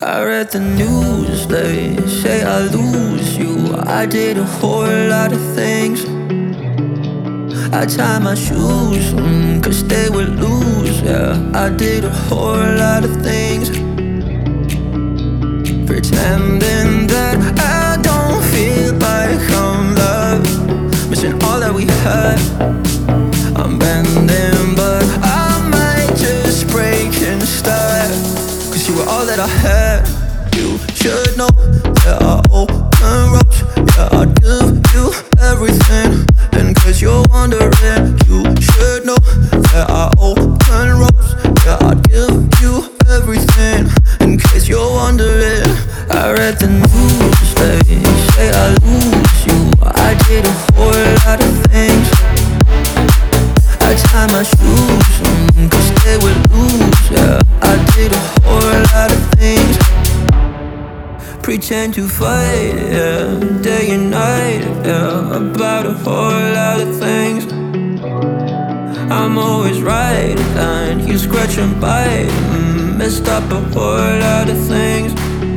I read the news, they say I lose you. I did a whole lot of things. I tied my shoes, cause they would lose, yeah. I did a whole lot of things. Pretending that I don't feel like I'm loved, missing all that we had. I'm bending, but I might just break and start. Cause you were all that I had. You should know there are open roads. Yeah, I'd give you everything. And cause you're wondering, you should know there are open roads. Yeah, I'd give you everything. In case you're wondering, I read the news, they say I lose you. I did a whole lot of things. I tied my shoes, cause they would lose, yeah. I did a whole lot of things. Pretend to fight, yeah, day and night, yeah, about a whole lot of things. I'm always right, and you scratch and bite, messed up a whole lot of things.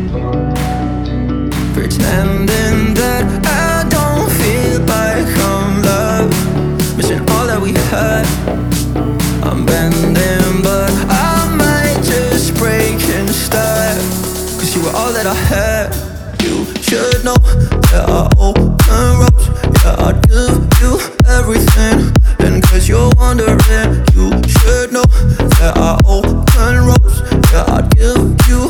Pretending that I don't feel like I'm loved, missing all that we had. I'm bending, but I might just break and start. Cause you were all that I had. You should know there are open roads. Yeah, I'd give you everything. And cause you're wondering, you should know there are open roads. Yeah, I'd give you